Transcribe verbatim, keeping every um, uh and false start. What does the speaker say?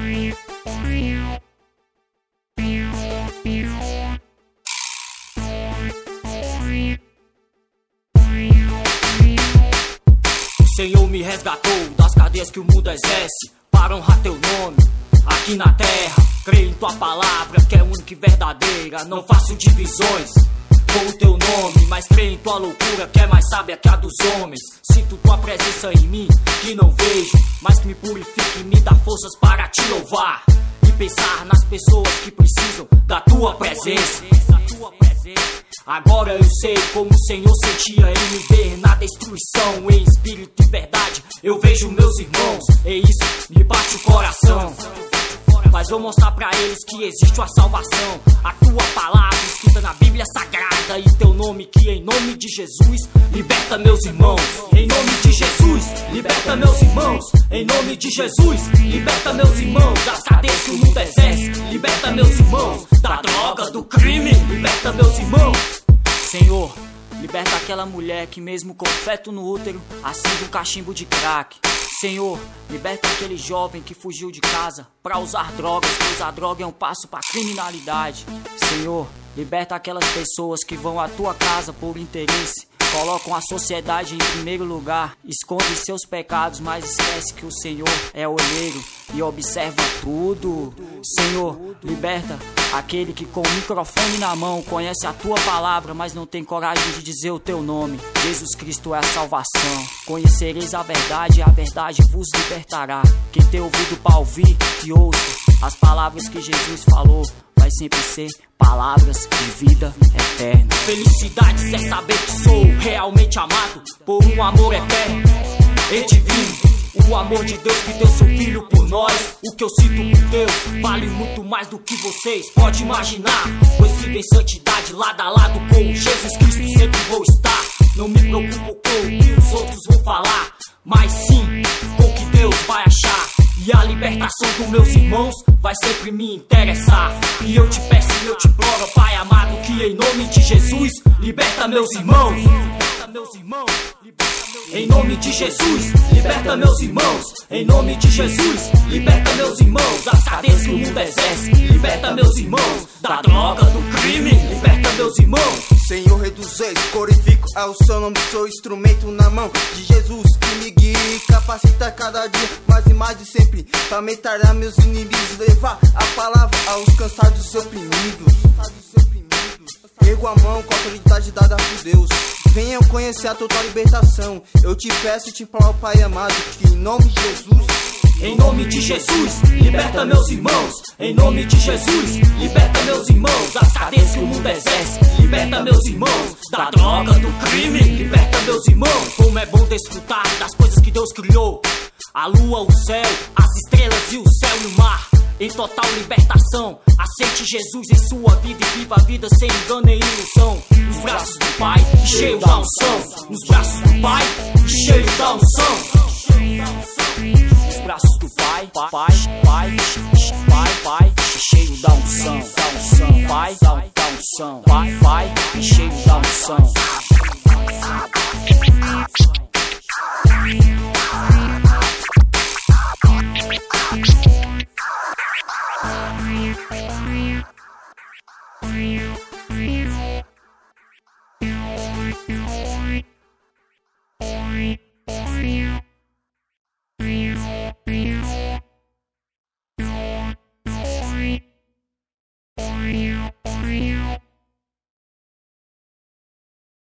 O Senhor me resgatou das cadeias que o mundo exerce para honrar teu nome aqui na terra. Creio em tua palavra que é única e verdadeira. Não faço divisões com o teu nome, mas creio em tua loucura que é mais sábia que a dos homens. Sinto tua presença em mim que não vejo, mas que me purifica e me dá forças para te louvar e pensar nas pessoas que precisam da tua presença. Agora eu sei como o Senhor sentia em me ver na destruição. Em espírito e verdade eu vejo meus irmãos, e isso me bate o coração. Mas vou mostrar pra eles que existe uma salvação. A tua palavra escrita na Bíblia Sagrada, e teu nome que em nome de Jesus liberta meus irmãos. Em nome de Jesus, liberta meus irmãos. Em nome de Jesus, liberta meus irmãos das cadeias que o mundo exerce. Liberta meus irmãos da droga, do crime. Liberta meus irmãos. Senhor, liberta aquela mulher que mesmo com feto no útero acende um cachimbo de crack. Senhor, liberta aquele jovem que fugiu de casa pra usar drogas, pois a droga é um passo pra criminalidade. Senhor, liberta aquelas pessoas que vão à tua casa por interesse, colocam a sociedade em primeiro lugar, escondem seus pecados, mas esquece que o Senhor é olheiro e observa tudo. Senhor, liberta aquele que com o microfone na mão conhece a tua palavra, mas não tem coragem de dizer o teu nome. Jesus Cristo é a salvação. Conhecereis a verdade e a verdade vos libertará. Quem tem ouvido para ouvir, que ouça as palavras que Jesus falou. Vai sempre ser palavras de vida eterna. Felicidade é saber que sou realmente amado por um amor eterno e divino. O amor de Deus que deu seu filho por nós. O que eu sinto por Deus vale muito mais do que vocês podem imaginar, pois vivo em santidade lado a lado com Jesus Cristo, sempre vou estar. Não me preocupo com o que os outros vão falar, mas sim com o que Deus vai achar. E a libertação dos meus irmãos vai sempre me interessar. E eu te peço e eu te imploro, Pai amado, que em nome de Jesus liberta meus irmãos. Liberta meus irmãos. Em nome de Jesus, liberta meus irmãos. Em nome de Jesus, liberta meus irmãos das cadeias que o mundo exerce. Liberta meus irmãos da droga, do crime. Liberta meus irmãos. Senhor, rei dos reis, glorifico ao seu nome. Sou instrumento na mão de Jesus que me guia e capacita cada dia mais e mais de sempre, pra metralhar meus inimigos, levar a palavra aos cansados e oprimidos. Ergo a mão com a autoridade dada por Deus. Venham conhecer a total libertação. Eu te peço e te imploro, Pai amado, que em nome de Jesus, em nome de Jesus, liberta meus irmãos. Em nome de Jesus, liberta meus irmãos das cadeias que o mundo exerce. Liberta meus irmãos da droga, do crime. Liberta meus irmãos. Como é bom desfrutar das coisas que Deus criou: a lua, o céu, as estrelas e o céu e o mar. Em total libertação, aceite Jesus em sua vida e viva a vida sem engano nem ilusão. Nos braços do Pai, cheio da unção. Nos braços do Pai, cheio da unção. Nos braços do Pai, Pai, Pai, Pai, Pai, cheio da unção, da unção, Pai, da unção, Pai, Pai, cheio da unção. Bye.